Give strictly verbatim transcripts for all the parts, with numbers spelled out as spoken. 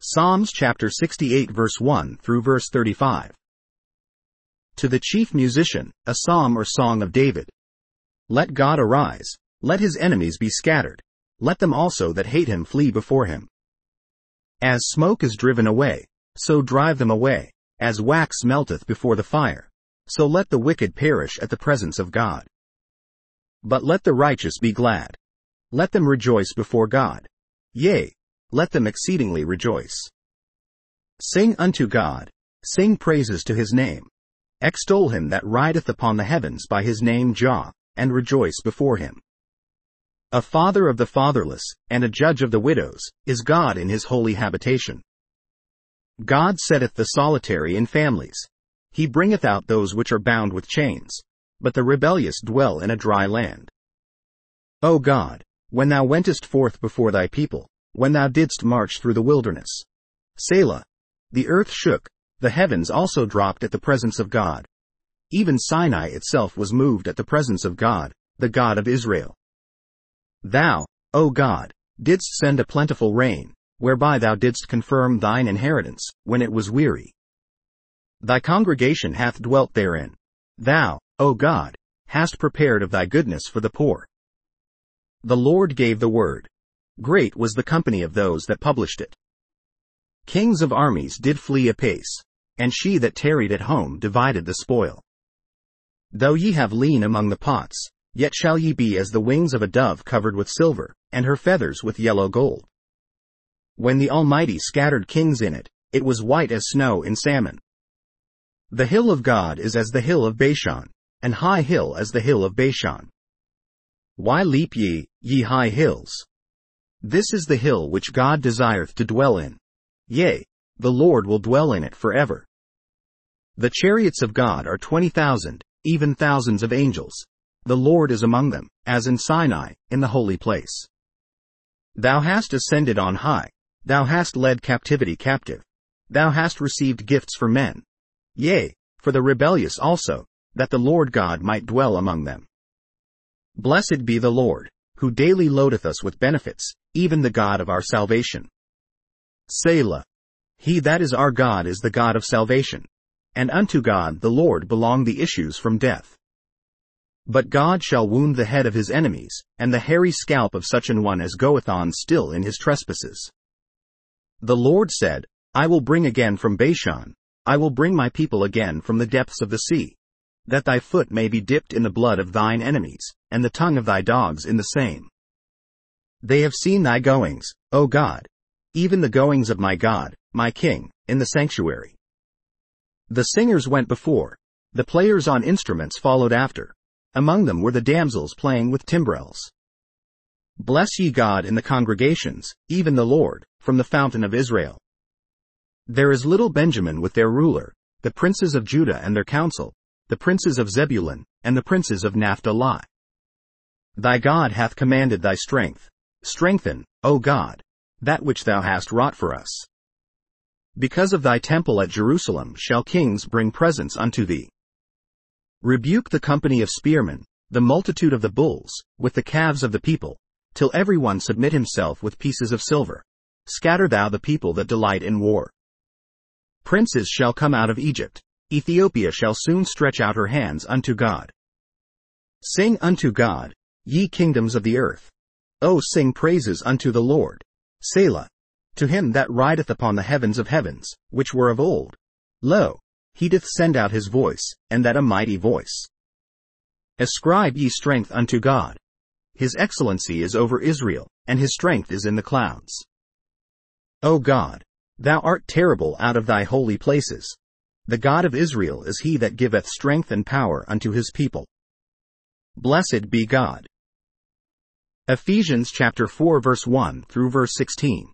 Psalms chapter sixty-eight verse one through verse thirty-five. To the chief musician, a psalm or song of David. Let God arise, let his enemies be scattered, let them also that hate him flee before him. As smoke is driven away, so drive them away, as wax melteth before the fire, so let the wicked perish at the presence of God. But let the righteous be glad. Let them rejoice before God. Yea, let them exceedingly rejoice. Sing unto God, sing praises to his name. Extol him that rideth upon the heavens by his name Jah, and rejoice before him. A father of the fatherless, and a judge of the widows, is God in his holy habitation. God setteth the solitary in families. He bringeth out those which are bound with chains, but the rebellious dwell in a dry land. O God, when thou wentest forth before thy people, when thou didst march through the wilderness. Selah. The earth shook, the heavens also dropped at the presence of God. Even Sinai itself was moved at the presence of God, the God of Israel. Thou, O God, didst send a plentiful rain, whereby thou didst confirm thine inheritance, when it was weary. Thy congregation hath dwelt therein. Thou, O God, hast prepared of thy goodness for the poor. The Lord gave the word. Great was the company of those that published it. Kings of armies did flee apace, and she that tarried at home divided the spoil. Though ye have lien among the pots, yet shall ye be as the wings of a dove covered with silver, and her feathers with yellow gold. When the Almighty scattered kings in it, it was white as snow in salmon. The hill of God is as the hill of Bashan, an high hill as the hill of Bashan. Why leap ye, ye high hills? This is the hill which God desireth to dwell in. Yea, the Lord will dwell in it forever. The chariots of God are twenty thousand, even thousands of angels. The Lord is among them, as in Sinai, in the holy place. Thou hast ascended on high, thou hast led captivity captive. Thou hast received gifts for men. Yea, for the rebellious also, that the Lord God might dwell among them. Blessed be the Lord, who daily loadeth us with benefits, even the God of our salvation. Selah. He that is our God is the God of salvation. And unto God the Lord belong the issues from death. But God shall wound the head of his enemies, and the hairy scalp of such an one as goeth on still in his trespasses. The Lord said, I will bring again from Bashan, I will bring my people again from the depths of the sea, that thy foot may be dipped in the blood of thine enemies, and the tongue of thy dogs in the same. They have seen thy goings, O God, even the goings of my God, my King, in the sanctuary. The singers went before, the players on instruments followed after. Among them were the damsels playing with timbrels. Bless ye God in the congregations, even the Lord, from the fountain of Israel. There is little Benjamin with their ruler, the princes of Judah and their council, the princes of Zebulun, and the princes of Naphtali. Thy God hath commanded thy strength. Strengthen, O God, that which thou hast wrought for us. Because of thy temple at Jerusalem shall kings bring presents unto thee. Rebuke the company of spearmen, the multitude of the bulls, with the calves of the people, till every one submit himself with pieces of silver. Scatter thou the people that delight in war. Princes shall come out of Egypt. Ethiopia shall soon stretch out her hands unto God. Sing unto God, ye kingdoms of the earth. O sing praises unto the Lord. Selah. To him that rideth upon the heavens of heavens, which were of old. Lo, he doth send out his voice, and that a mighty voice. Ascribe ye strength unto God. His excellency is over Israel, and his strength is in the clouds. O God, thou art terrible out of thy holy places. The God of Israel is he that giveth strength and power unto his people. Blessed be God. Ephesians chapter four verse one through verse sixteen.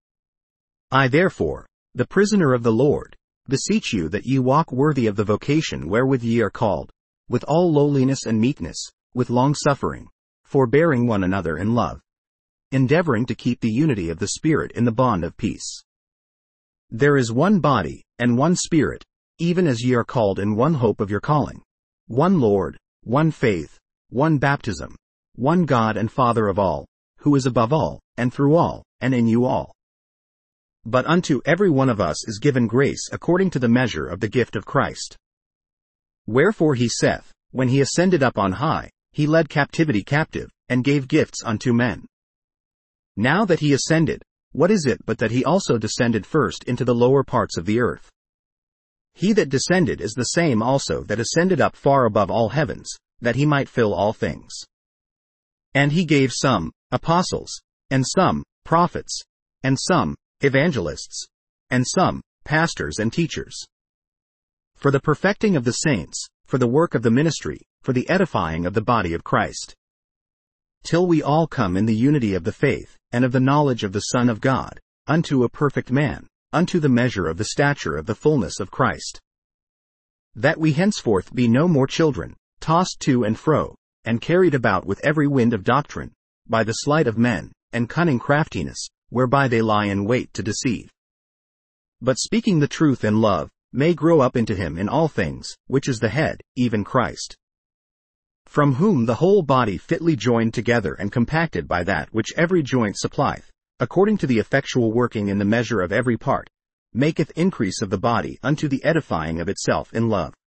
I therefore, the prisoner of the Lord, beseech you that ye walk worthy of the vocation wherewith ye are called, with all lowliness and meekness, with longsuffering, forbearing one another in love, endeavoring to keep the unity of the Spirit in the bond of peace. There is one body, and one Spirit, even as ye are called in one hope of your calling, one Lord, one faith, one baptism, one God and Father of all, who is above all, and through all, and in you all. But unto every one of us is given grace according to the measure of the gift of Christ. Wherefore he saith, when he ascended up on high, he led captivity captive, and gave gifts unto men. Now that he ascended, what is it but that he also descended first into the lower parts of the earth? He that descended is the same also that ascended up far above all heavens, that he might fill all things. And he gave some apostles, and some prophets, and some evangelists, and some pastors and teachers, for the perfecting of the saints, for the work of the ministry, for the edifying of the body of Christ, till we all come in the unity of the faith, and of the knowledge of the Son of God, unto a perfect man, unto the measure of the stature of the fullness of Christ. That we henceforth be no more children, tossed to and fro, and carried about with every wind of doctrine, by the sleight of men, and cunning craftiness, whereby they lie in wait to deceive. But speaking the truth in love, may grow up into him in all things, which is the head, even Christ. From whom the whole body fitly joined together and compacted by that which every joint supplieth, according to the effectual working in the measure of every part, maketh increase of the body unto the edifying of itself in love.